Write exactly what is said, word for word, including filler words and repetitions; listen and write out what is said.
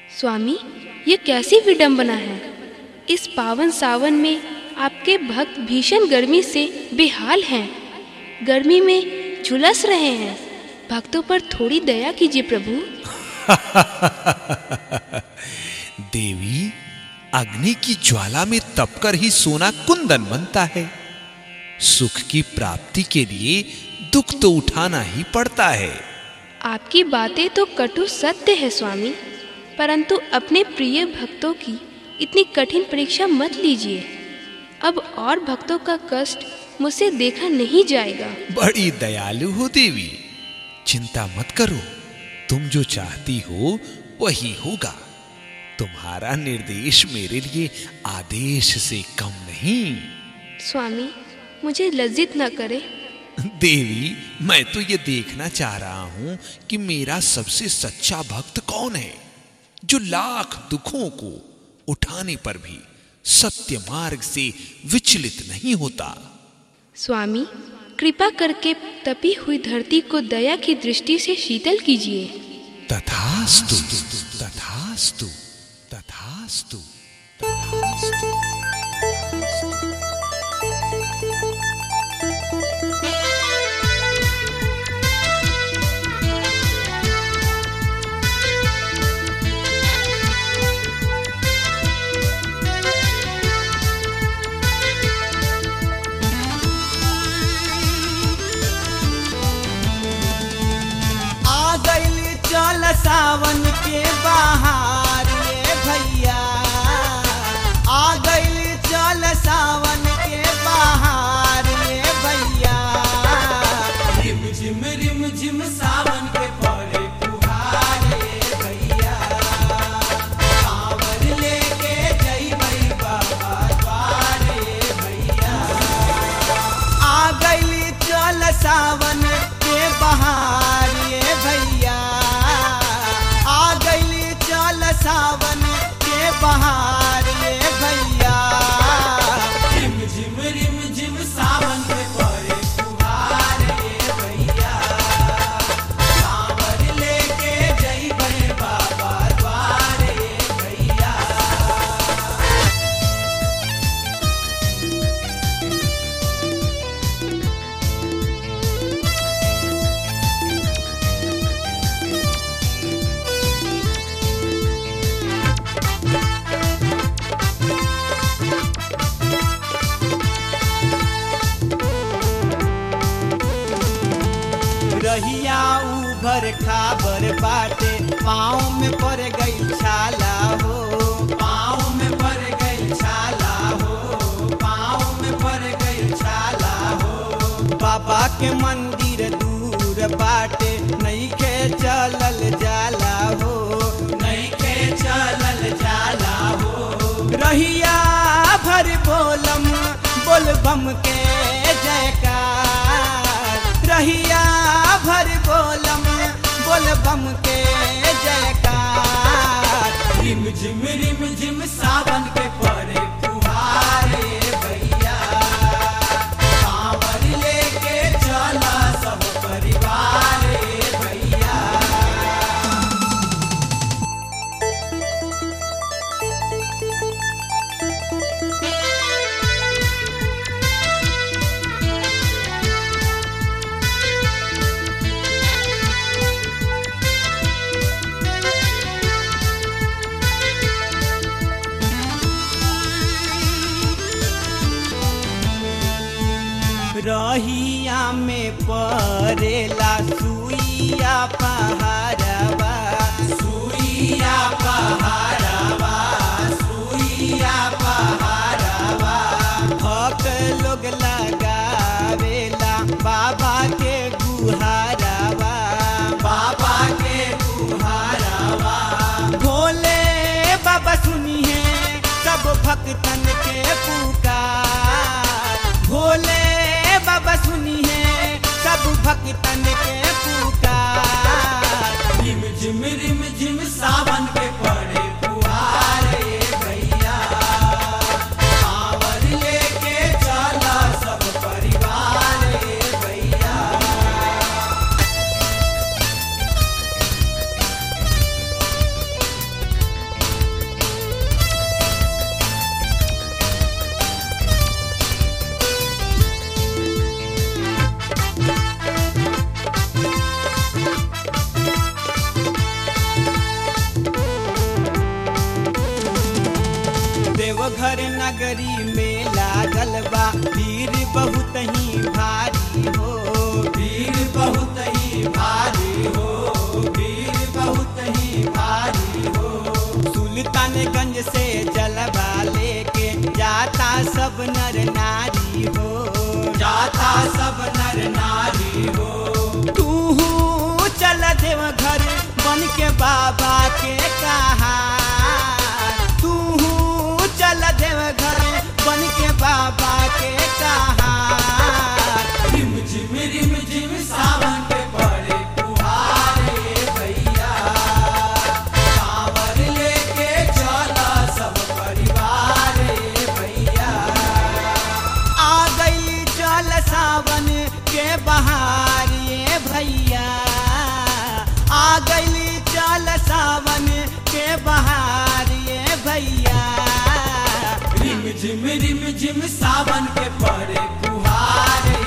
स्वामी, ये कैसी विडंबना है। इस पावन सावन में आपके भक्त भीषण गर्मी से बेहाल हैं, गर्मी में झुलस रहे हैं। भक्तों पर थोड़ी दया कीजिए प्रभु। देवी, अग्नि की ज्वाला में तपकर ही सोना कुंदन बनता है। सुख की प्राप्ति के लिए दुख तो उठाना ही पड़ता है। आपकी बातें तो कटु सत्य है स्वामी, परंतु अपने प्रिय भक्तों की इतनी कठिन परीक्षा मत लीजिए। अब और भक्तों का कष्ट मुझसे देखा नहीं जाएगा। बड़ी दयालु हो देवी, चिंता मत करो। तुम जो चाहती हो वही होगा। तुम्हारा निर्देश मेरे लिए आदेश से कम नहीं। स्वामी, मुझे लज्जित न करे। देवी, मैं तो ये देखना चाह रहा हूं कि मेरा सबसे सच्चा भक्त कौन है, जो लाख दुखों को उठाने पर भी सत्य मार्ग से विचलित नहीं होता। स्वामी, कृपा करके तपी हुई धरती को दया की दृष्टि से शीतल कीजिए। तथास्तु, तथास्तु, तथास्तु, तथास्तु। सावन के बहार ये भैया आ गइल, चल सावन के बहार ये भैया। रिम झिम रिम झिम सावन के पड़े फुहार ये भैया। कांवर लेके जइबै बाबा द्वार ये भैया। आ गइल, चल सावन के बहार ये भैया। सावन के बहार ये भैया। रिम झिम रिम झिम सावन के पड़े फुहार ये भैया। कांवर लेके जइबै बाबा द्वार ये भैया। रहिया उभर खाबर बाटे, पाँव में पड़ गई छाला हो। पाँव में पड़ गई छाला हो। पाँव में पड़ गई छाला हो। बाबा के मंदिर दूर बाटे, नहीं के चलल जाला हो। नहीं के चलल जाला हो। रहिया भर बोलम बोल बम के जयकार। रहिया भर बोलम बोल बम के जयकार। रिम झिम रिम झिम सावन के पड़े फुहार ये भैया। कांवर लेके चला सब परिवार ये भैया। रहिया में परेला सुइया पहाड़वा। सुइया पहाड़वा। सुइया पहाड़वा। भक्त लोग लगावेला बाबा के गुहारवा। बाबा के गुहारवा। भोले बाबा सुनिए सब भक्तन के पुकार। भोले बाबा सुनिए सब भक्तन के पुकार। देवघर नगरी में लागल बा भीड़ बहुत ही भारी हो, भीड़ बहुत ही भारी हो, भीड़ बहुत ही भारी हो। सुल्तानगंज से जलवा लेके जाता सब नर नारी हो, जाता सब नर नारी हो। तू चल देवघर बन के बाबा के कहा, तू चल देवघर बन के बाबा के कहा। रिम झिम रिम झिम सावन के पड़े फुहारे भैया, कांवर लेके चला सब परिवार भैया। आ गई चल सावन के बहार ये भैया, आ गई चल सावन के बहार ये भैया। रिम झिम रिम झिम सावन के पड़े फुहारे